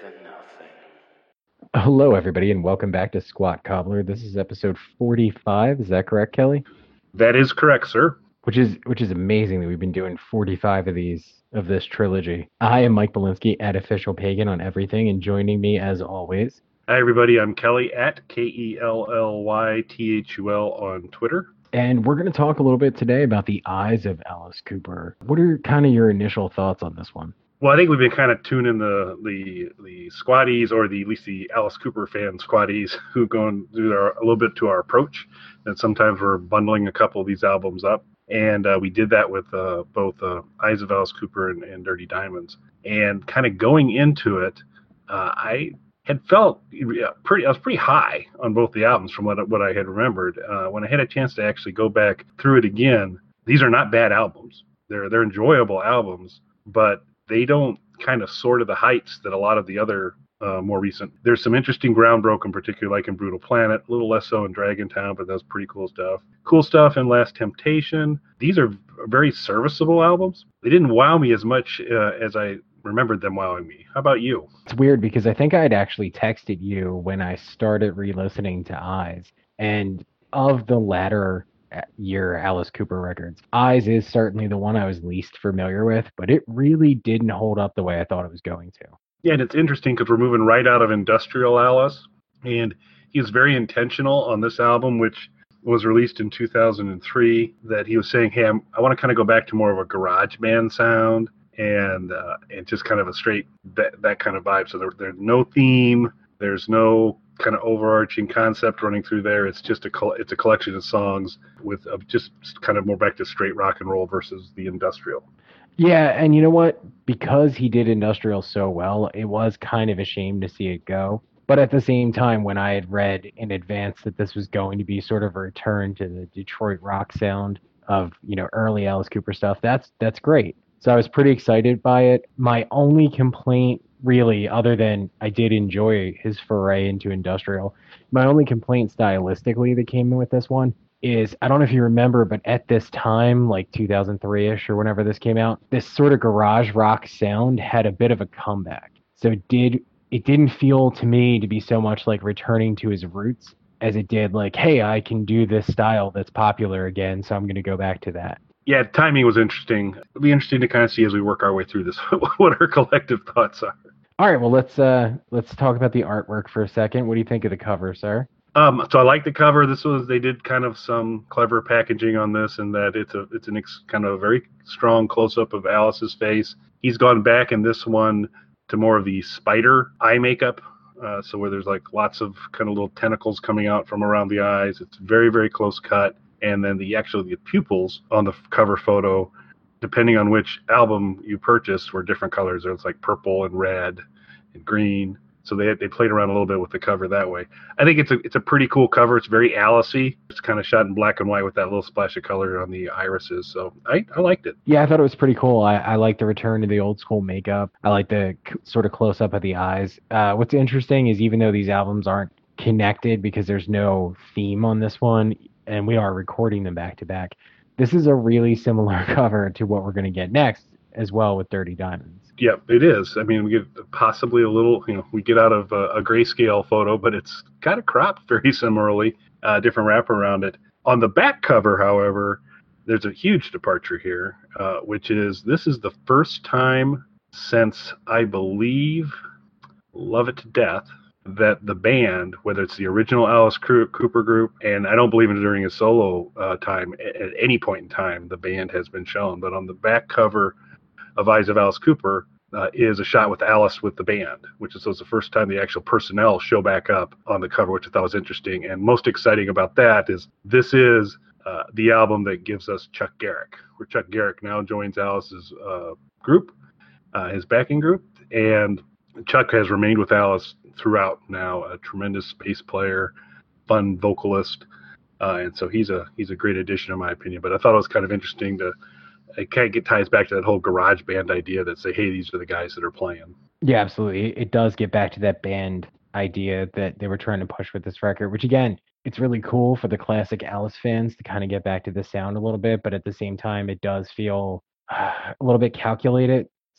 than nothing. Hello, everybody, and welcome back to Squat Cobbler. This is episode 45. Is that correct, Kelly? That is correct, sir. Which is amazing that we've been doing 45 of these of this trilogy. I am Mike Belinsky at Official Pagan on everything, and joining me as always. Hi, everybody. I'm Kelly at KELLYTHUL on Twitter. And we're going to talk a little bit today about the Eyes of Alice Cooper. What are kind of your initial thoughts on this one? Well, I think we've been kind of tuning the squatties, or at least the Alice Cooper fan squatties, who go and do a little bit to our approach. And sometimes we're bundling a couple of these albums up. And we did that with both Eyes of Alice Cooper and Dirty Diamonds. And kind of going into it, I had felt I was pretty high on both the albums from what I had remembered. When I had a chance to actually go back through it again, these are not bad albums. They're enjoyable albums, but they don't kind of soar to the heights that a lot of the other more recent. There's some interesting ground broken, particularly like in Brutal Planet, a little less so in Dragon Town, but that's pretty cool stuff. Cool stuff in Last Temptation. These are very serviceable albums. They didn't wow me as much as I remembered them wowing me. How about you? It's weird because I think I had actually texted you when I started re-listening to Eyes, and of the latter year Alice Cooper records, Eyes is certainly the one I was least familiar with, but it really didn't hold up the way I thought it was going to. Yeah, and it's interesting because we're moving right out of Industrial Alice, and he was very intentional on this album, which was released in 2003, that he was saying, hey, I want to kind of go back to more of a garage band sound and just kind of a straight that kind of vibe. So there's no theme, there's no kind of overarching concept running through there. It's just it's a collection of songs with just kind of more back to straight rock and roll versus the industrial. Yeah, and you know what? Because he did Industrial so well, it was kind of a shame to see it go. But at the same time, when I had read in advance that this was going to be sort of a return to the Detroit rock sound of, early Alice Cooper stuff, that's great. So I was pretty excited by it. My only complaint, really, other than I did enjoy his foray into industrial, my only complaint stylistically that came in with this one is, I don't know if you remember, but at this time, like 2003-ish or whenever this came out, this sort of garage rock sound had a bit of a comeback. So it didn't feel to me to be so much like returning to his roots as it did like, hey, I can do this style that's popular again, so I'm going to go back to that. Yeah, timing was interesting. It'll be interesting to kind of see as we work our way through this what our collective thoughts are. All right, well, let's talk about the artwork for a second. What do you think of the cover, sir? So I like the cover. They did kind of some clever packaging on this, in that it's kind of a very strong close up of Alice's face. He's gone back in this one to more of the spider eye makeup. So where there's like lots of kind of little tentacles coming out from around the eyes. It's very, very close cut. And then the pupils on the cover photo, depending on which album you purchased, were different colors. It's like purple and red and green. So they played around a little bit with the cover that way. I think it's a pretty cool cover. It's very Alice-y. It's kind of shot in black and white with that little splash of color on the irises. So I liked it. Yeah, I thought it was pretty cool. I like the return to the old school makeup. I like the sort of close up of the eyes. What's interesting is, even though these albums aren't connected because there's no theme on this one, and we are recording them back to back, this is a really similar cover to what we're going to get next as well with Dirty Diamonds. Yeah, it is. I mean, we get possibly a little, we get out of a grayscale photo, but it's kind of cropped very similarly, different wrap around it. On the back cover, however, there's a huge departure here, which is this is the first time since, I believe, Love It to Death, that the band, whether it's the original Alice Cooper group, and I don't believe in during his solo time, at any point in time, the band has been shown. But on the back cover of Eyes of Alice Cooper is a shot with Alice with the band, which is the first time the actual personnel show back up on the cover, which I thought was interesting. And most exciting about that is this is the album that gives us Chuck Garric, where Chuck Garric now joins Alice's group, his backing group. And Chuck has remained with Alice throughout now, a tremendous bass player, fun vocalist. And so he's a great addition in my opinion. But I thought it was kind of interesting it kind of ties back to that whole garage band idea that say, hey, these are the guys that are playing. Yeah, absolutely. It does get back to that band idea that they were trying to push with this record, which again, it's really cool for the classic Alice fans to kind of get back to the sound a little bit, but at the same time, it does feel a little bit calculated.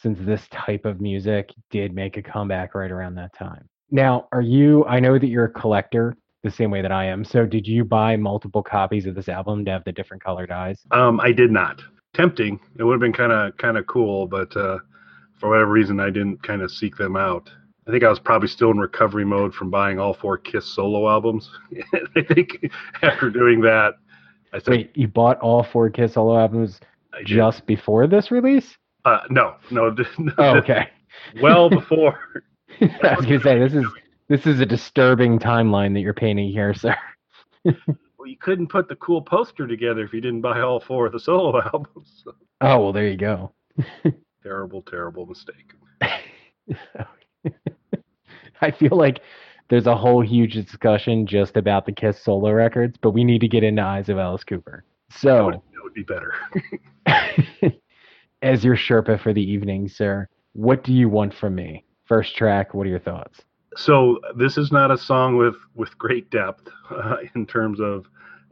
since this type of music did make a comeback right around that time. Now, I know that you're a collector the same way that I am. So did you buy multiple copies of this album to have the different colored eyes? I did not. Tempting. It would have been kind of cool, but for whatever reason, I didn't kind of seek them out. I think I was probably still in recovery mode from buying all 4 Kiss solo albums. I think after doing that, I said, Wait, you bought all 4 Kiss solo albums I did. just before this release? No, Oh, okay. well before. I was gonna say this is a disturbing timeline that you're painting here, sir. Well, you couldn't put the cool poster together if you didn't buy all 4 of the solo albums. So, Oh well, there you go. terrible, terrible mistake. I feel like there's a whole huge discussion just about the Kiss solo records, but we need to get into Eyes of Alice Cooper. So, That would be better. as your Sherpa for the evening, sir, what do you want from me? First track, what are your thoughts? So this is not a song with great depth in terms of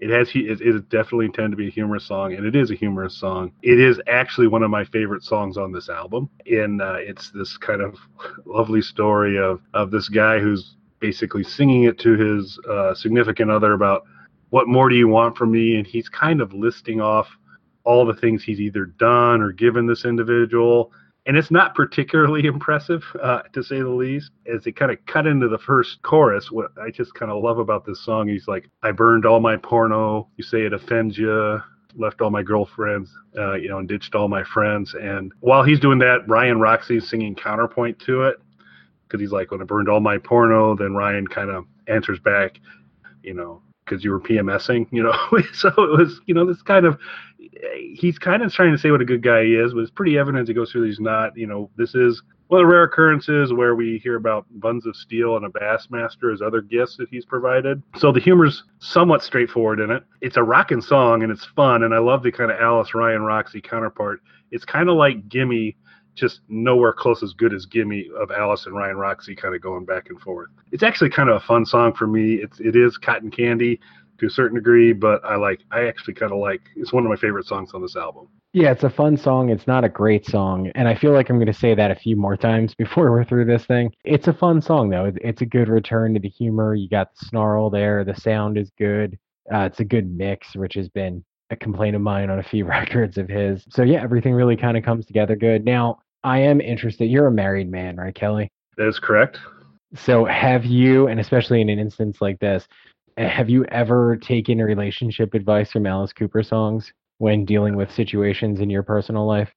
it definitely intended to be a humorous song, and it is a humorous song. It is actually one of my favorite songs on this album, and it's this kind of lovely story of this guy who's basically singing it to his significant other about what more do you want from me, and he's kind of listing off all the things he's either done or given this individual. And it's not particularly impressive, to say the least. As they kind of cut into the first chorus, what I just kind of love about this song, he's like, I burned all my porno. You say it offends you. Left all my girlfriends, and ditched all my friends. And while he's doing that, Ryan Roxie's singing counterpoint to it. Because he's like, when I burned all my porno, then Ryan kind of answers back, because you were PMSing, So it was, this kind of, he's kind of trying to say what a good guy he is, but it's pretty evident as he goes through he's not. This is one of the rare occurrences where we hear about Buns of Steel and a Bassmaster as other gifts that he's provided. So the humor's somewhat straightforward in it. It's a rockin' song and it's fun, and I love the kind of Alice Ryan Roxie counterpart. It's kind of like Gimme, just nowhere close as good as Gimme of Alice and Ryan Roxie kind of going back and forth. It's actually kind of a fun song for me. It is cotton candy to a certain degree, but I actually kind of like, it's one of my favorite songs on this album. Yeah, it's a fun song. It's not a great song. And I feel like I'm going to say that a few more times before we're through this thing. It's a fun song, though. It's a good return to the humor. You got the snarl there. The sound is good. It's a good mix, which has been a complaint of mine on a few records of his. So, yeah, everything really kind of comes together good. Now, I am interested. You're a married man, right, Kelly? That is correct. So have you, and especially in an instance like this, have you ever taken relationship advice from Alice Cooper songs when dealing with situations in your personal life?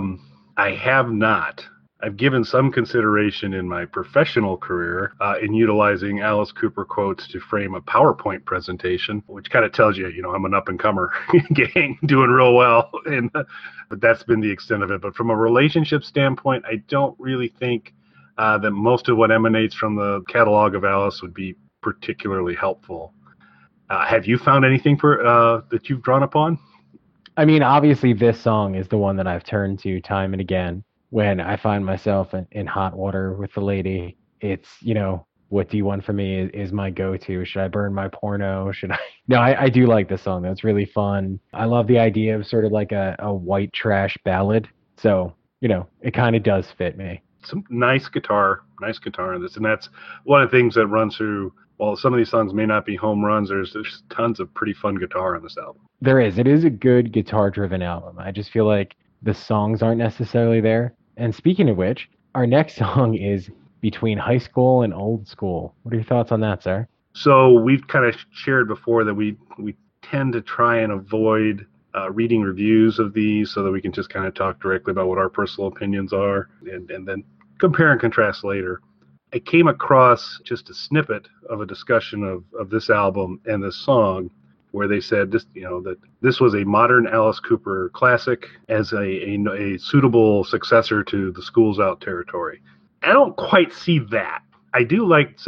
I have not. I've given some consideration in my professional career in utilizing Alice Cooper quotes to frame a PowerPoint presentation, which kind of tells you, I'm an up-and-comer gang doing real well. But that's been the extent of it. But from a relationship standpoint, I don't really think that most of what emanates from the catalog of Alice would be particularly helpful. Have you found anything that you've drawn upon? I mean, obviously, this song is the one that I've turned to time and again when I find myself in hot water with the lady. It's, what do you want from me is my go-to. Should I burn my porno? Should I? No, I do like this song. That's really fun. I love the idea of sort of like a white trash ballad. So, it kind of does fit me. Some nice guitar in this. And that's one of the things that runs through, while some of these songs may not be home runs, there's tons of pretty fun guitar on this album. There is. It is a good guitar-driven album. I just feel like the songs aren't necessarily there. And speaking of which, our next song is Between High School and Old School. What are your thoughts on that, sir? So we've kind of shared before that we tend to try and avoid reading reviews of these so that we can just kind of talk directly about what our personal opinions are and then compare and contrast later. I came across just a snippet of a discussion of this album and this song where they said this, that this was a modern Alice Cooper classic as a suitable successor to the Schools Out territory. I don't quite see that. I do like,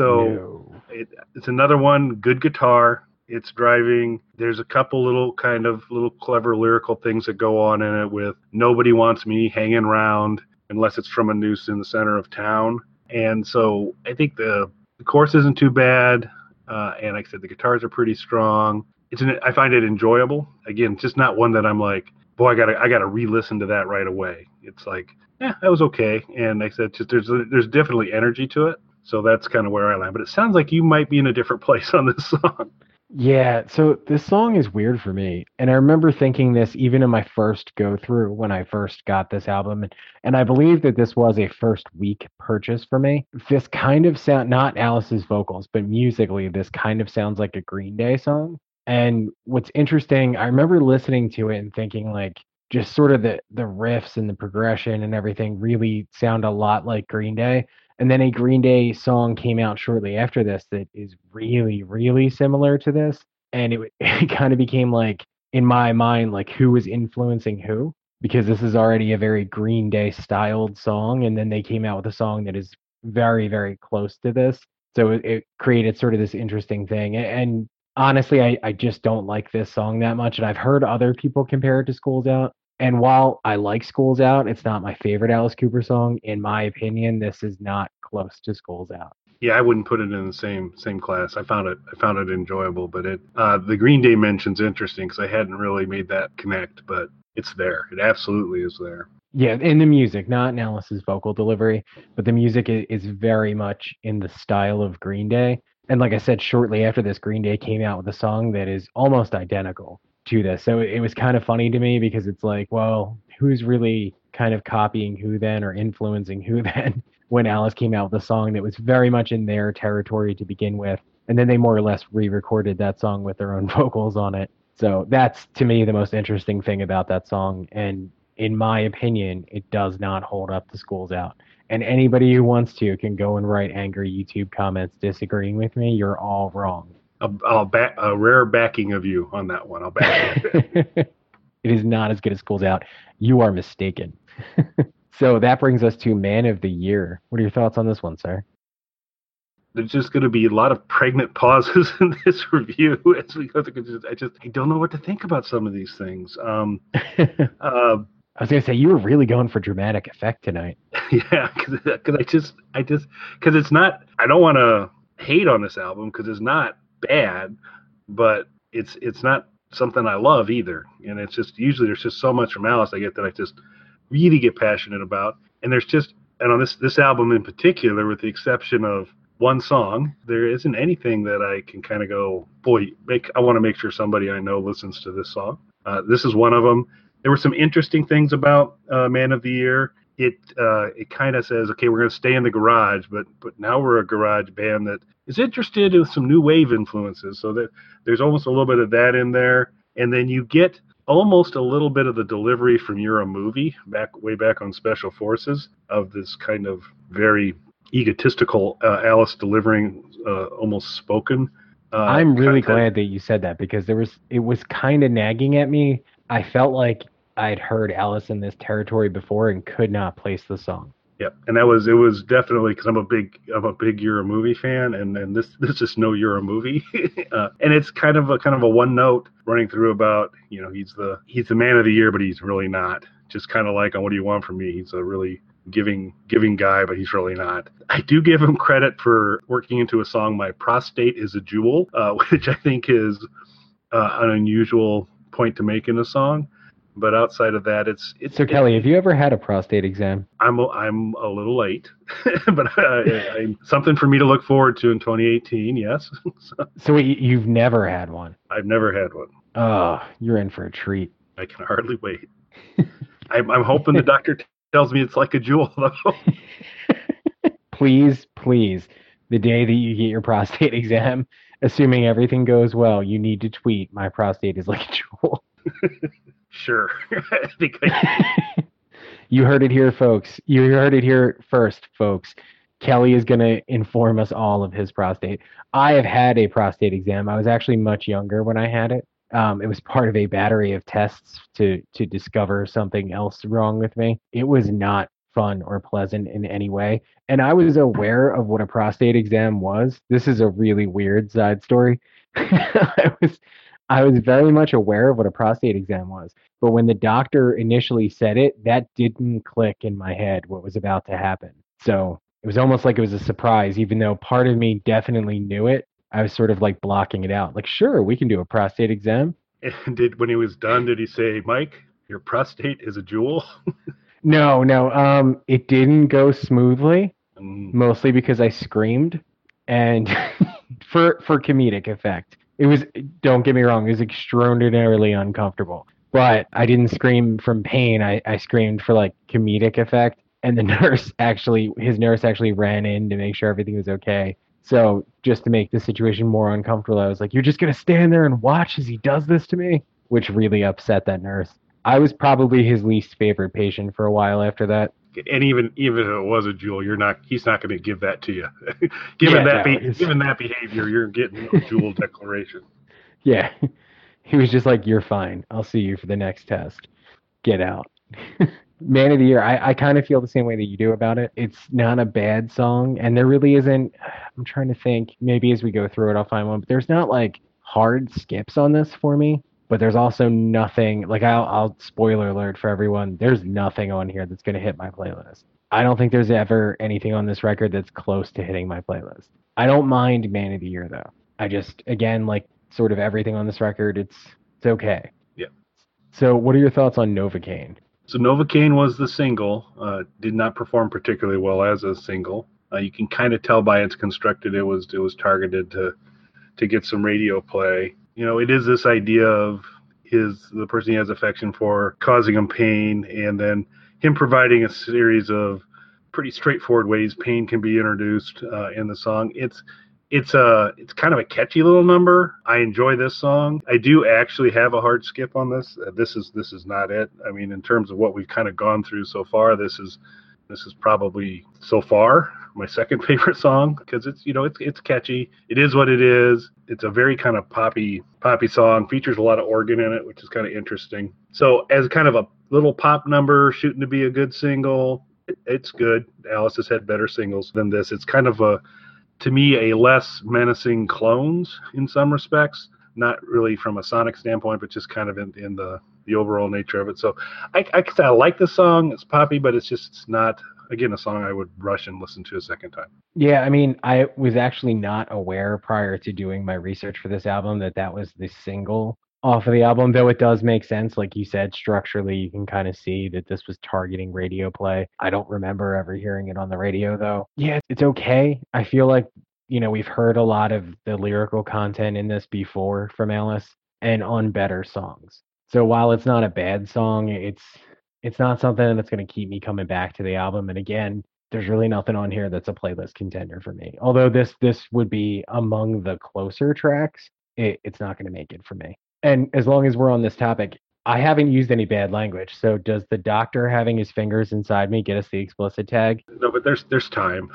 it's another one, good guitar. It's driving. There's a couple little clever lyrical things that go on in it with nobody wants me hanging around unless it's from a noose in the center of town. And so I think the chorus isn't too bad. And like I said, the guitars are pretty strong. I find it enjoyable. Again, just not one that I'm like, boy, I gotta re-listen to that right away. it's like, yeah, that was okay. And like I said, just there's definitely energy to it. So that's kind of where I land. But it sounds like you might be in a different place on this song. Yeah, so this song is weird for me. And I remember thinking this even in my first go through when I first got this album. And I believe that this was a first week purchase for me. This kind of sound, not Alice's vocals, but musically, this kind of sounds like a Green Day song. And what's interesting, I remember listening to it and thinking like just sort of the riffs and the progression and everything really sound a lot like Green Day. And then a Green Day song came out shortly after this that is really, really similar to this. And it kind of became like, in my mind, like who was influencing who, because this is already a very Green Day styled song. And then they came out with a song that is very, very close to this. So it created sort of this interesting thing. And honestly, I just don't like this song that much. And I've heard other people compare it to Schools Out. And while I like Schools Out, it's not my favorite Alice Cooper song. In my opinion, this is not close to Schools Out. Yeah, I wouldn't put it in the same class. I found it enjoyable, but it the Green Day mention's interesting because I hadn't really made that connect, but it's there. It absolutely is there. Yeah, in the music, not in Alice's vocal delivery, but the music is very much in the style of Green Day. And like I said, shortly after this, Green Day came out with a song that is almost identical to this. So it was kind of funny to me because it's like, well, who's really kind of copying who then or influencing who then when Alice came out with a song that was very much in their territory to begin with. And then they more or less re-recorded that song with their own vocals on it. So that's to me the most interesting thing about that song. And in my opinion, it does not hold up to Schools Out. And anybody who wants to can go and write angry YouTube comments disagreeing with me. You're all wrong. I'll back a rare backing of you on that one. I'll back you. It is not as good as Schools Out. You are mistaken. So that brings us to Man of the Year. What are your thoughts on this one, sir? There's just going to be a lot of pregnant pauses in this review as we go through. I don't know what to think about some of these things. I was gonna say you were really going for dramatic effect tonight. Yeah, because because it's not. I don't want to hate on this album because it's not bad, but it's not something I love either. And it's just usually there's just so much from Alice I get that I just really get passionate about. And there's just and on this album in particular, with the exception of one song, there isn't anything that I can kind of go, boy, I want to make sure somebody I know listens to this song. This is one of them. There were some interesting things about Man of the Year. It kind of says, okay, we're going to stay in the garage, but now we're a garage band that is interested in some new wave influences. So that there's almost a little bit of that in there, and then you get almost a little bit of the delivery from You're a Movie way back on Special Forces of this kind of very egotistical Alice delivering almost spoken. I'm really content. glad that you said that because it was kind of nagging at me. I felt like I'd heard Alice in this territory before and could not place the song. Yep, and it was definitely because I'm a big You're a Movie fan, and this is no You're a Movie, and it's kind of a one note running through about he's the Man of the Year, but he's really not. Just kind of like on What Do You Want From Me? He's a really giving guy, but he's really not. I do give him credit for working into a song My Prostate is a Jewel, which I think is an unusual point to make in a song. But outside of that, it's So Kelly, have you ever had a prostate exam? I'm a little late, but I'm something for me to look forward to in 2018. Yes, So you've never had one? I've never had one. Oh, you're in for a treat. I can hardly wait. I'm hoping the doctor tells me it's like a jewel, though. Please, please, the day that you get your prostate exam, assuming everything goes well, you need to tweet, "My prostate is like a jewel." Sure. I think I You heard it here, folks. You heard it here first, folks. Kelly is going to inform us all of his prostate. I have had a prostate exam. I was actually much younger when I had it. It was part of a battery of tests to discover something else wrong with me. It was not fun or pleasant in any way. And I was aware of what a prostate exam was. This is a really weird side story. I was very much aware of what a prostate exam was. But when the doctor initially said it, that didn't click in my head what was about to happen. So it was almost like it was a surprise, even though part of me definitely knew it. I was sort of like blocking it out. Like, sure, we can do a prostate exam. when he was done, did he say, "Mike, your prostate is a jewel"? No. It didn't go smoothly, Mm, mostly because I screamed, and for comedic effect. It was, don't get me wrong, it was extraordinarily uncomfortable. But I didn't scream from pain. I screamed for like comedic effect. And the his nurse actually ran in to make sure everything was okay. So just to make the situation more uncomfortable, I was like, "You're just gonna stand there and watch as he does this to me," which really upset that nurse. I was probably his least favorite patient for a while after that. and even if it was a jewel, he's not going to give that to you. Yeah, no, Given that behavior, you're getting a jewel declaration. yeah. He was just like, "You're fine. I'll see you for the next test. Get out." Man of the Year, I kind of feel the same way that you do about it. It's not a bad song, and there really isn't. I'm trying to think. Maybe as we go through it, I'll find one. But there's not like hard skips on this for me. But there's also nothing like I'll spoiler alert for everyone. There's nothing on here that's gonna hit my playlist. I don't think there's ever anything on this record that's close to hitting my playlist. I don't mind Man of the Year though. I just again like sort of everything on this record. It's okay. Yeah. So, what are your thoughts on Novocaine? So Novocaine was the single. Did not perform particularly well as a single. You can kind of tell by its constructed. It was targeted to get some radio play. It is this idea of the person he has affection for causing him pain, and then him providing a series of pretty straightforward ways pain can be introduced in the song. It's kind of a catchy little number. I enjoy this song. I do actually have a hard skip on this. This is not it. I mean, in terms of what we've kind of gone through so far, this is probably so far my second favorite song because it's catchy. It is what it is. It's a very kind of poppy song. Features a lot of organ in it, which is kind of interesting. So as kind of a little pop number, shooting to be a good single, it's good. Alice has had better singles than this. It's kind of to me, a less menacing Clones in some respects. Not really from a sonic standpoint, but just kind of in the overall nature of it. So I like the song. It's poppy, but it's not, again, a song I would rush and listen to a second time. Yeah, I mean, I was actually not aware prior to doing my research for this album that that was the single off of the album, though it does make sense. Like you said, structurally, you can kind of see that this was targeting radio play. I don't remember ever hearing it on the radio, though. Yeah, it's okay. I feel like, we've heard a lot of the lyrical content in this before from Alice and on better songs. So while it's not a bad song, it's not something that's going to keep me coming back to the album. And again, there's really nothing on here that's a playlist contender for me. Although this would be among the closer tracks, it's not going to make it for me. And as long as we're on this topic, I haven't used any bad language. So does the doctor having his fingers inside me get us the explicit tag? No, but there's time.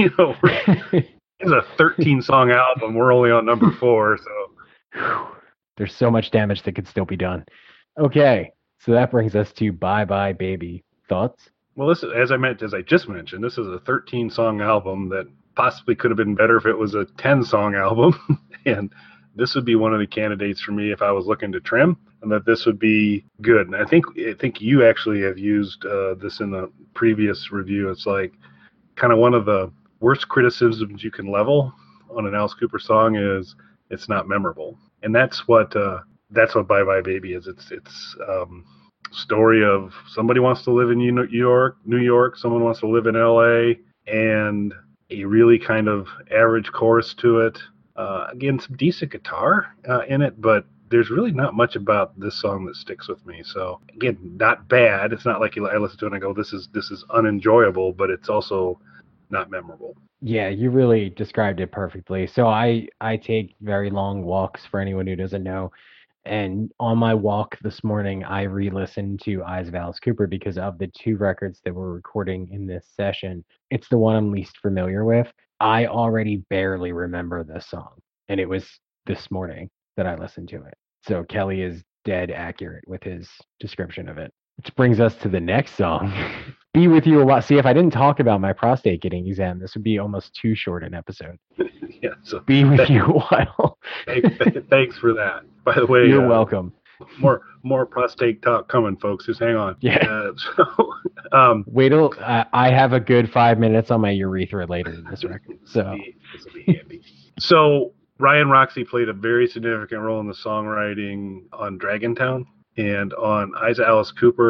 It's a 13 song album. We're only on number 4, so There's so much damage that could still be done. Okay, so that brings us to Bye Bye Baby. Thoughts? well, this as I just mentioned, this is a 13 song album that possibly could have been better if it was a 10 song album, and this would be one of the candidates for me if I was looking to trim, and that this would be good. And I think you actually have used this in the previous review. It's like kind of one of the worst criticisms you can level on an Alice Cooper song is it's not memorable, and that's what Bye Bye Baby is. It's story of somebody wants to live in New York, someone wants to live in L.A., and a really kind of average chorus to it. Again, some decent guitar in it, but there's really not much about this song that sticks with me. So again, not bad. It's not like I listen to it and I go, this is unenjoyable, but it's also not memorable. Yeah, you really described it perfectly. So I take very long walks for anyone who doesn't know. And on my walk this morning, I re-listened to Eyes of Alice Cooper because of the two records that we're recording in this session. It's the one I'm least familiar with. I already barely remember this song, and it was this morning that I listened to it. So Kelly is dead accurate with his description of it. Which brings us to the next song. Be with you a while. See, if I didn't talk about my prostate getting examined, this would be almost too short an episode. Yeah. So Be with you a while. thanks for that. By the way, You're welcome. More prostate talk coming, folks. Just hang on. Yeah. So, Wait till I have a good 5 minutes on my urethra later in this record. So this will be handy. So Ryan Roxie played a very significant role in the songwriting on Dragontown and on Eyes of Alice Cooper.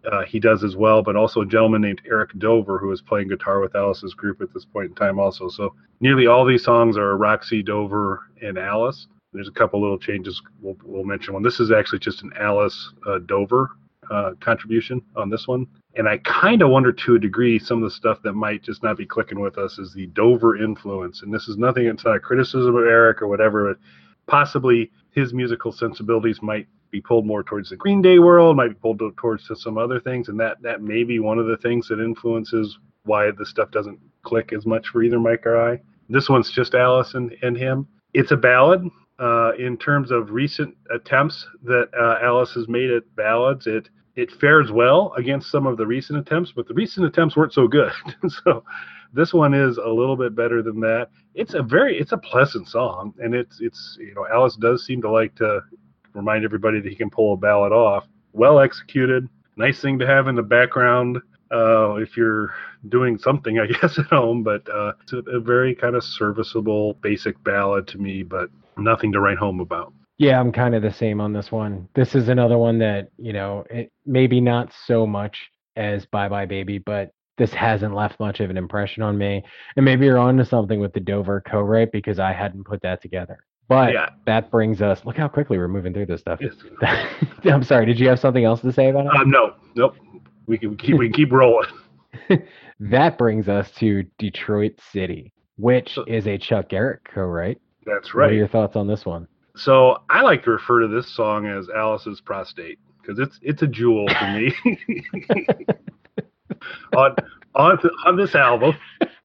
he does as well, but also a gentleman named Eric Dover who is playing guitar with Alice's group at this point in time also. So nearly all these songs are Roxy, Dover, and Alice. There's a couple little changes we'll mention one. This is actually just an Alice Dover contribution on this one. And I kind of wonder to a degree some of the stuff that might just not be clicking with us is the Dover influence. And this is nothing, it's not a criticism of Eric or whatever, but possibly his musical sensibilities might be pulled more towards the Green Day world, might be pulled towards some other things. And that may be one of the things that influences why the stuff doesn't click as much for either Mike or I. This one's just Alice and him. It's a ballad. In terms of recent attempts that Alice has made at ballads, it fares well against some of the recent attempts, but the recent attempts weren't so good. So this one is a little bit better than that. It's a pleasant song, and it's Alice does seem to like to remind everybody that he can pull a ballad off. Well executed, nice thing to have in the background if you're doing something, I guess, at home. But it's a very kind of serviceable, basic ballad to me, but nothing to write home about. Yeah, I'm kind of the same on this one. This is another one that, it maybe not so much as Bye Bye Baby, but this hasn't left much of an impression on me. And maybe you're onto something with the Dover co-write because I hadn't put that together. But Yeah. that brings us, look how quickly we're moving through this stuff. Yes. I'm sorry, did you have something else to say about it? Nope. We can keep rolling. That brings us to Detroit City, which is a Chuck Garrett co-write. That's What are right. your thoughts on this one? So I like to refer to this song as Alice's Prostate because it's a jewel for me. on this album,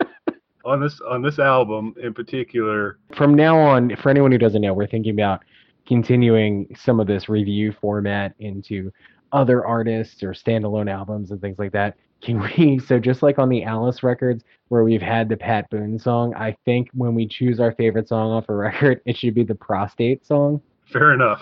on this album in particular. From now on, for anyone who doesn't know, we're thinking about continuing some of this review format into other artists or standalone albums and things like that. So just like on the Alice records where we've had the Pat Boone song, I think when we choose our favorite song off a record, it should be the Prostate song. Fair enough.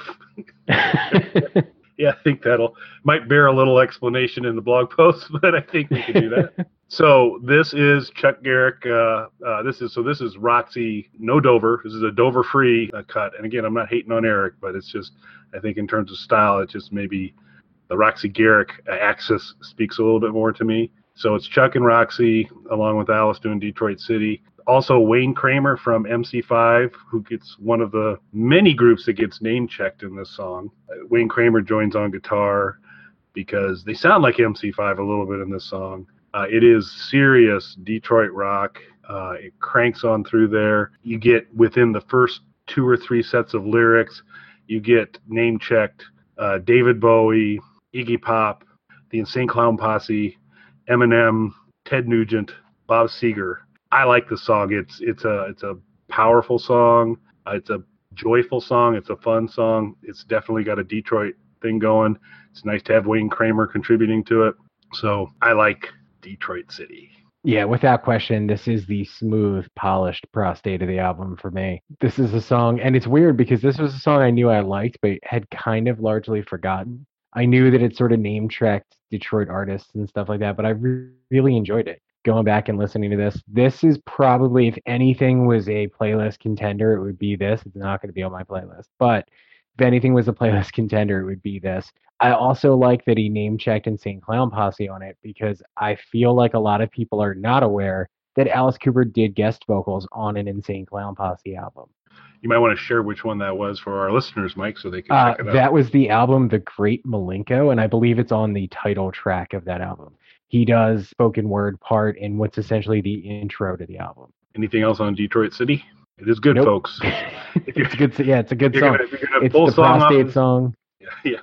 Yeah, I think might bear a little explanation in the blog post, but I think we can do that. So this is Chuck Garrick. This is Roxy, no Dover. This is a Dover free cut. And again, I'm not hating on Eric, but it's just, I think in terms of style, it just maybe the Roxy Garrick axis speaks a little bit more to me. So it's Chuck and Roxy along with Alice doing Detroit City. Also Wayne Kramer from MC5, who gets one of the many groups that gets name checked in this song. Wayne Kramer joins on guitar because they sound like MC5 a little bit in this song. It is serious Detroit rock. It cranks on through there. You get within the first 2 or 3 sets of lyrics, you get name checked David Bowie, Iggy Pop, the Insane Clown Posse, Eminem, Ted Nugent, Bob Seger. I like the song. It's a powerful song. It's a joyful song. It's a fun song. It's definitely got a Detroit thing going. It's nice to have Wayne Kramer contributing to it. So I like Detroit City. Yeah, without question, this is the smooth, polished Prostate of the album for me. This is a song, and it's weird because this was a song I knew I liked, but had kind of largely forgotten. I knew that it sort of name-checked Detroit artists and stuff like that, but I really enjoyed it. Going back and listening to this is probably, if anything was a playlist contender, it would be this. It's not going to be on my playlist, but if anything was a playlist contender, it would be this. I also like that he name-checked Insane Clown Posse on it because I feel like a lot of people are not aware that Alice Cooper did guest vocals on an Insane Clown Posse album. You might want to share which one that was for our listeners, Mike, so they can check it out. That was the album The Great Malenko, and I believe it's on the title track of that album. He does spoken word part in what's essentially the intro to the album. Anything else on Detroit City? It is good, folks. It's a good, yeah, it's a good song. It's the Prostate song. Yeah.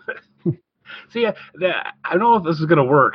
See, I don't know if this is going to work.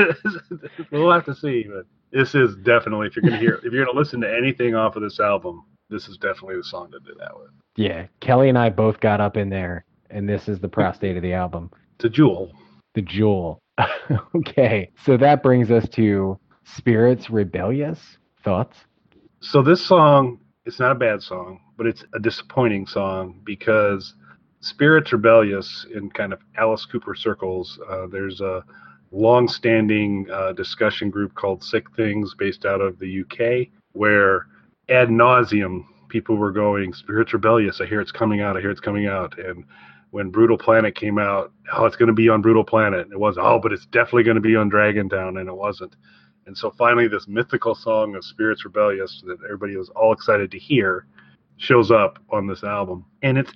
We'll have to see. But this is definitely, if you're going to listen to anything off of this album, this is definitely the song to do that with. Yeah, Kelly and I both got up in there, and this is the Prostate of the album. It's a jewel. The jewel. Okay, so that brings us to Spirits Rebellious. Thoughts? So this song, it's not a bad song, but it's a disappointing song because Spirits Rebellious in kind of Alice Cooper circles, there's a long-standing discussion group called Sick Things based out of the UK where ad nauseum people were going, Spirits Rebellious, I hear it's coming out. And when Brutal Planet came out. Oh, it's going to be on Brutal Planet. And it was, oh, but it's definitely going to be on Dragontown, and it wasn't. And so finally, this mythical song of Spirits Rebellious that everybody was all excited to hear shows up on this album, and it's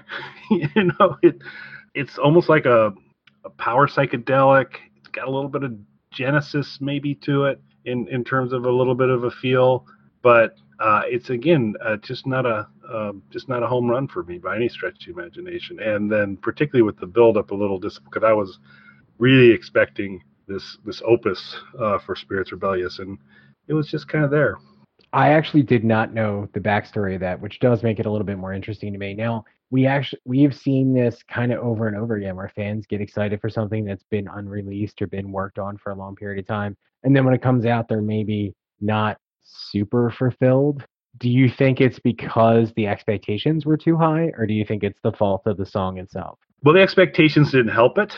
it's almost like a power psychedelic. It's got a little bit of Genesis maybe to it in terms of a little bit of a feel, but it's again just not a home run for me by any stretch of the imagination. And then particularly with the build up a little because I was really expecting this opus for Spirits Rebellious, and it was just kind of there. I actually did not know the backstory of that, which does make it a little bit more interesting to me. Now, we've seen this kind of over and over again where fans get excited for something that's been unreleased or been worked on for a long period of time. And then when it comes out, they're maybe not super fulfilled. Do you think it's because the expectations were too high, or do you think it's the fault of the song itself? Well, the expectations didn't help it.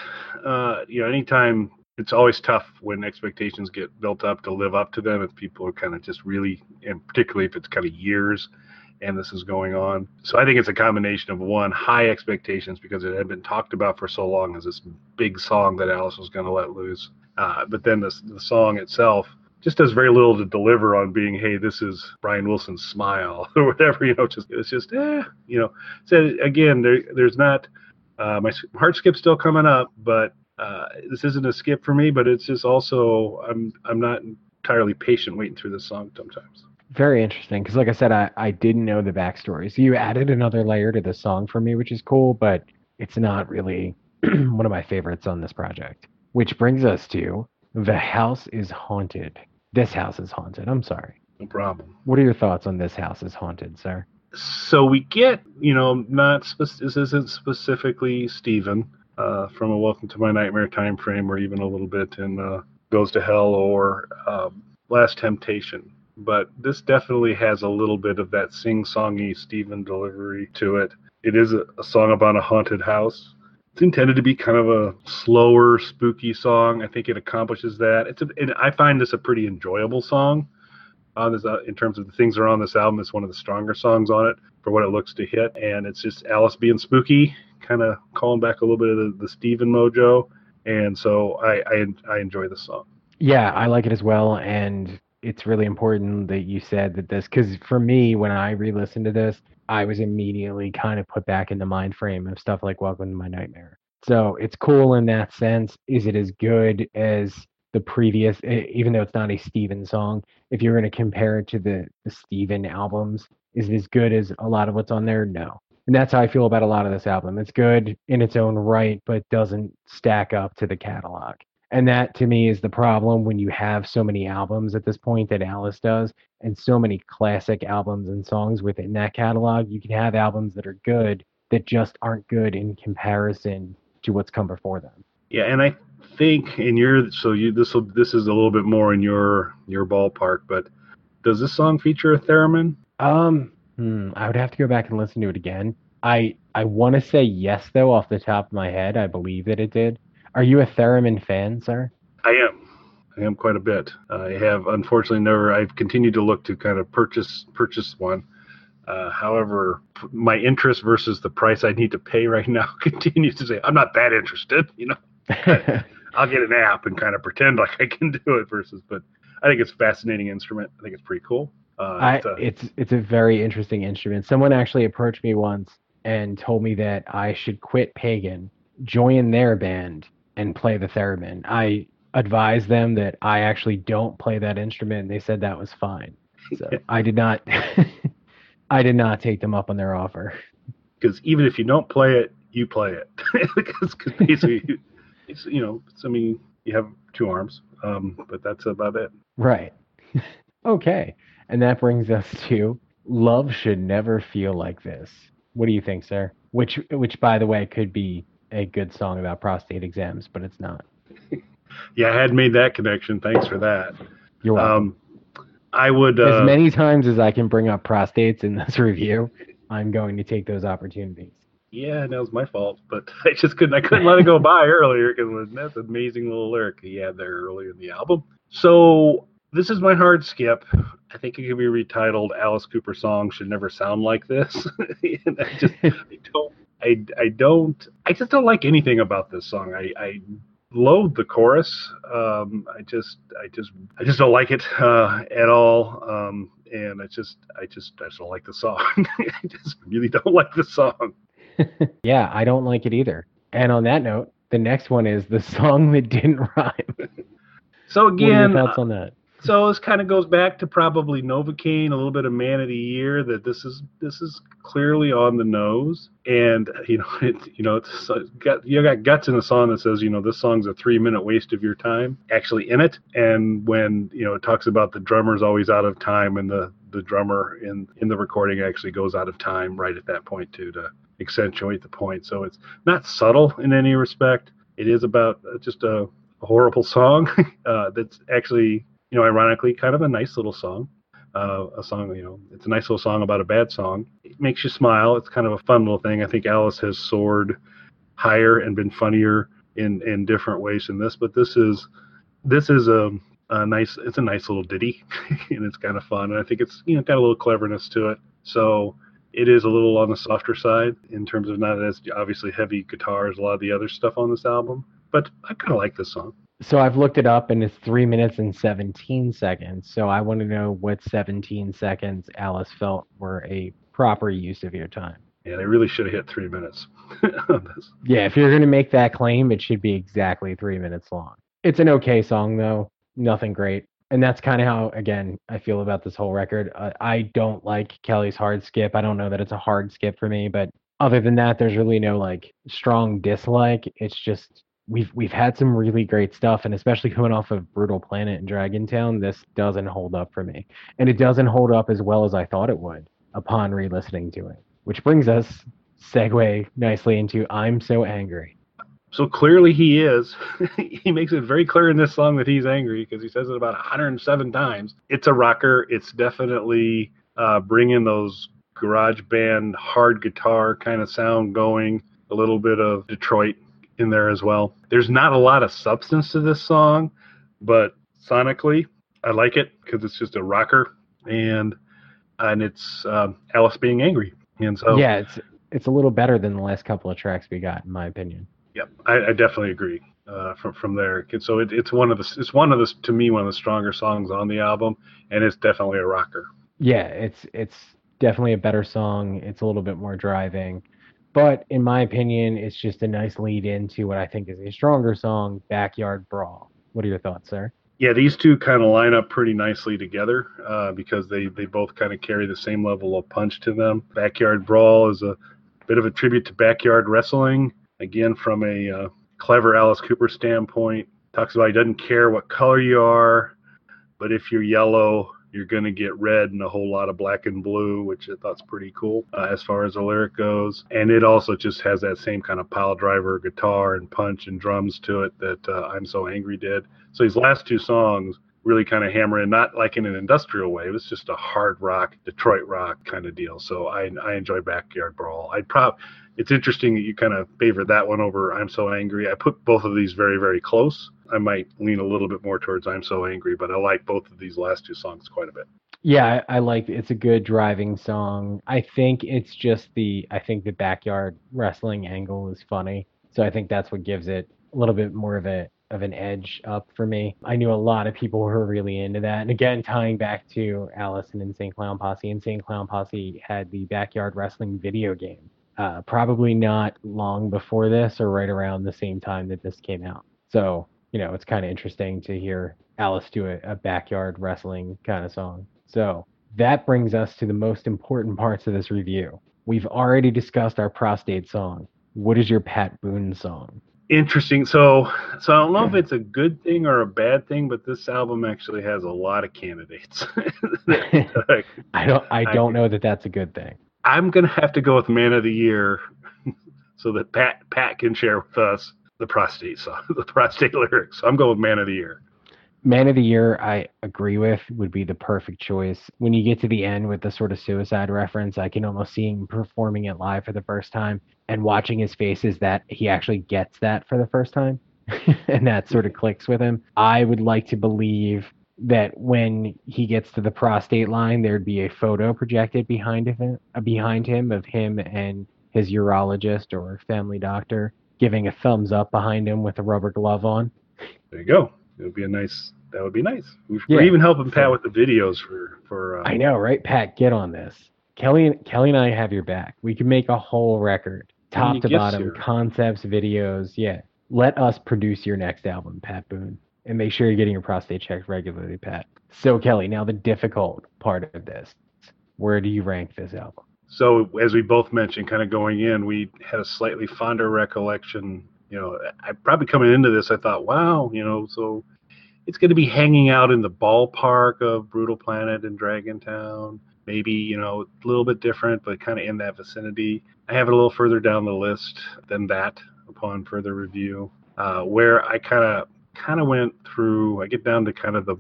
Anytime it's always tough when expectations get built up to live up to them if people are kind of just really, and particularly if it's kind of years and this is going on. So I think it's a combination of one, high expectations because it had been talked about for so long as this big song that Alice was going to let loose. But then the song itself just does very little to deliver on being, hey, this is Brian Wilson's Smile or whatever, it's just, So again, there's not, my heart skip's still coming up, but this isn't a skip for me, but it's just also I'm not entirely patient waiting through this song sometimes. Very interesting, because like I said, I didn't know the backstory. So you added another layer to the song for me, which is cool, but it's not really one of my favorites on this project. Which brings us to The House is Haunted. This House is Haunted. I'm sorry. No problem. What are your thoughts on This House is Haunted, sir? So we get, this isn't specifically Stephen from a Welcome to My Nightmare time frame, or even a little bit in Goes to Hell or Last Temptation. But this definitely has a little bit of that sing-songy Stephen delivery to it. It is a song about a haunted house. It's intended to be kind of a slower, spooky song. I think it accomplishes that. And I find this a pretty enjoyable song. In terms of the things that are on this album, it's one of the stronger songs on it for what it looks to hit. And it's just Alice being spooky, kind of calling back a little bit of the Stephen mojo. And so I enjoy the song. Yeah, I like it as well. And it's really important that you said that because for me, when I re-listened to this, I was immediately kind of put back in the mind frame of stuff like Welcome to My Nightmare. So it's cool in that sense. Is it as good as the previous, even though it's not a Steven song? If you're going to compare it to the Steven albums, is it as good as a lot of what's on there? No. And that's how I feel about a lot of this album. It's good in its own right, but doesn't stack up to the catalog. And that to me is the problem when you have so many albums at this point that Alice does, and so many classic albums and songs within that catalog. You can have albums that are good that just aren't good in comparison to what's come before them. Yeah, and I think this is a little bit more in your ballpark, but does this song feature a theremin? I would have to go back and listen to it again. I want to say yes, though, off the top of my head. I believe that it did. Are you a theremin fan, sir? I am quite a bit. I have unfortunately I've continued to look to kind of purchase one. However, my interest versus the price I need to pay right now continues to say, I'm not that interested, I'll get an app and kind of pretend like I can do it but I think it's a fascinating instrument. I think it's pretty cool. It's a very interesting instrument. Someone actually approached me once and told me that I should quit Pagan, join their band, and play the theremin. I advised them that I actually don't play that instrument, and they said that was fine. So I did not I did not take them up on their offer. Because even if you don't play it, you play it. Because basically, you have two arms, but that's about it. Right. Okay. And that brings us to Love Should Never Feel Like This. What do you think, sir? Which by the way, could be a good song about prostate exams, but it's not. Yeah, I had made that connection. Thanks for that. You're welcome. I would as many times as I can bring up prostates in this review, I'm going to take those opportunities. Yeah, that was my fault, but I couldn't let it go by earlier because that's an amazing little lyric he had there earlier in the album. So this is my hard skip. I think it could be retitled Alice Cooper Song Should Never Sound Like This. And I I just don't like anything about this song. I loathe the chorus. I just don't like it at all. And I just don't like the song. I just really don't like the song. Yeah, I don't like it either. And on that note, the next one is the song that didn't rhyme. So What are your again, thoughts on that? so this kind of goes back to probably Novocaine, a little bit of Man of the Year. That this is clearly on the nose, and it's got you got guts in a song that says this song's a 3 minute waste of your time actually in it, and when it talks about the drummer's always out of time, and the drummer in the recording actually goes out of time right at that point too to accentuate the point. So it's not subtle in any respect. It is about just a horrible song that's actually ironically, kind of a nice little song. A song, it's a nice little song about a bad song. It makes you smile. It's kind of a fun little thing. I think Alice has soared higher and been funnier in different ways than this, but this is a nice. It's a nice little ditty, and it's kind of fun. And I think it's got a little cleverness to it. So it is a little on the softer side in terms of not as obviously heavy guitar as a lot of the other stuff on this album. But I kind of like this song. So I've looked it up and it's 3 minutes and 17 seconds. So I want to know what 17 seconds Alice felt were a proper use of your time. Yeah, they really should have hit 3 minutes on this. Yeah, if you're going to make that claim, it should be exactly 3 minutes long. It's an okay song, though. Nothing great. And that's kind of how, again, I feel about this whole record. I don't like Kelly's hard skip. I don't know that it's a hard skip for me, but other than that, there's really no like strong dislike. It's just we've had some really great stuff, and especially coming off of Brutal Planet and Dragon Town, this doesn't hold up for me, and it doesn't hold up as well as I thought it would upon re-listening to it. Which brings us segue nicely into I'm So Angry. So clearly he is. He makes it very clear in this song that he's angry because he says it about 107 times. It's a rocker. It's definitely bringing those garage band hard guitar kind of sound going, a little bit of Detroit in there as well. There's not a lot of substance to this song, but sonically I like it because it's just a rocker, and it's Alice being angry. And so yeah, it's a little better than the last couple of tracks we got, in my opinion. Yeah, I definitely agree. From there, so it's one of the to me one of the stronger songs on the album, and it's definitely a rocker. Yeah, it's definitely a better song. It's a little bit more driving, but in my opinion, it's just a nice lead into what I think is a stronger song, Backyard Brawl. What are your thoughts, sir? Yeah, these two kind of line up pretty nicely together because they both kind of carry the same level of punch to them. Backyard Brawl is a bit of a tribute to backyard wrestling. Again, from a clever Alice Cooper standpoint, talks about he doesn't care what color you are, but if you're yellow, you're going to get red and a whole lot of black and blue, which I thought's pretty cool as far as the lyric goes. And it also just has that same kind of pile driver guitar and punch and drums to it that I'm So Angry did. So these last two songs really kind of hammer in, not like in an industrial way. It was just a hard rock, Detroit rock kind of deal. So I enjoy Backyard Brawl. It's interesting that you kind of favor that one over I'm So Angry. I put both of these very, very close. I might lean a little bit more towards I'm So Angry, but I like both of these last two songs quite a bit. Yeah, I like it's a good driving song. I think it's just the backyard wrestling angle is funny. So I think that's what gives it a little bit more of an edge up for me. I knew a lot of people who were really into that. And again, tying back to Alice and Insane Clown Posse, Insane Clown Posse had the backyard wrestling video game. Probably not long before this or right around the same time that this came out. So, it's kind of interesting to hear Alice do a backyard wrestling kind of song. So that brings us to the most important parts of this review. We've already discussed our prostate song. What is your Pat Boone song? Interesting. So I don't know if it's a good thing or a bad thing, but this album actually has a lot of candidates. I don't know that that's a good thing. I'm gonna have to go with Man of the Year, so that Pat can share with us the prostate song, the prostate lyrics. So I'm going with Man of the Year. Man of the Year, I agree with, would be the perfect choice. When you get to the end with the sort of suicide reference, I can almost see him performing it live for the first time and watching his face is that he actually gets that for the first time. And that sort of clicks with him. I would like to believe that when he gets to the prostate line, there'd be a photo projected behind him of him and his urologist or family doctor, giving a thumbs up behind him with a rubber glove on. There you go. It would be a nice. That would be nice. We're Yeah, even helping Pat so- with the videos for. I know, right? Pat, get on this. Kelly and I have your back. We can make a whole record, top Any to gifts bottom, here? concepts, videos. Yeah. Let us produce your next album, Pat Boone. And make sure you're getting your prostate checked regularly, Pat. So, Kelly, now the difficult part of this. Where do you rank this album? So as we both mentioned, kind of going in, we had a slightly fonder recollection. I probably coming into this, I thought, wow, so it's going to be hanging out in the ballpark of Brutal Planet and Dragon Town. Maybe, a little bit different, but kind of in that vicinity. I have it a little further down the list than that upon further review, where I kind of went through, I get down to kind of the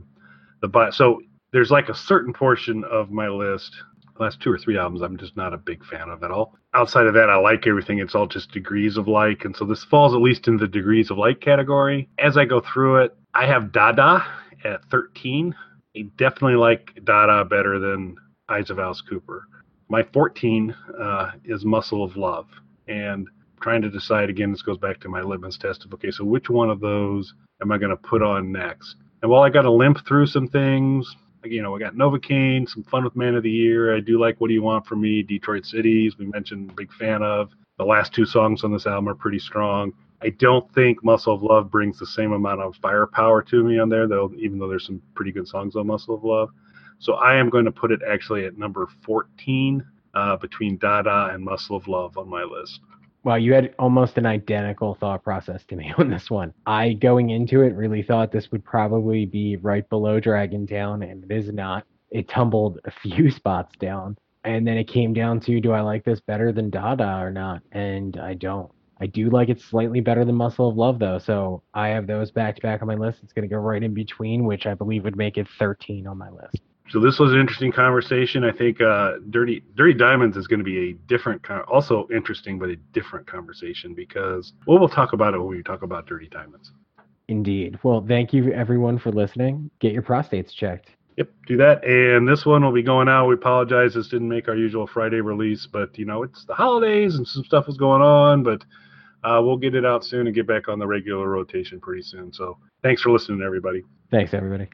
so there's like a certain portion of my list, the last 2 or 3 albums, I'm just not a big fan of at all. Outside of that, I like everything. It's all just degrees of like. And so this falls at least in the degrees of like category. As I go through it, I have Dada at 13. I definitely like Dada better than Eyes of Alice Cooper. My 14 is Muscle of Love. And trying to decide, again, this goes back to my litmus test of, okay, so which one of those am I going to put on next? And while I got to limp through some things, I got Novocaine, some Fun with Man of the Year. I do like What Do You Want From Me, Detroit Cities, we mentioned, big fan of. The last 2 songs on this album are pretty strong. I don't think Muscle of Love brings the same amount of firepower to me on there, though, even though there's some pretty good songs on Muscle of Love. So I am going to put it actually at number 14 between Dada and Muscle of Love on my list. Well, you had almost an identical thought process to me on this one. I, going into it, really thought this would probably be right below Dragon Town, and it is not. It tumbled a few spots down. And then it came down to, do I like this better than Dada or not? And I don't. I do like it slightly better than Muscle of Love, though. So I have those back to back on my list. It's going to go right in between, which I believe would make it 13 on my list. So this was an interesting conversation. I think Dirty Diamonds is going to be a different, also interesting, but a different conversation because, well, we'll talk about it when we talk about Dirty Diamonds. Indeed. Well, thank you, everyone, for listening. Get your prostates checked. Yep, do that. And this one will be going out. We apologize. This didn't make our usual Friday release, but, it's the holidays and some stuff was going on, but we'll get it out soon and get back on the regular rotation pretty soon. So thanks for listening, everybody. Thanks, everybody.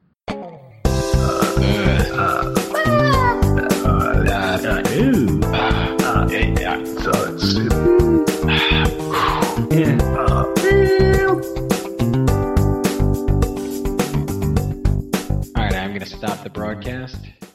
All right, I'm going to stop the broadcast.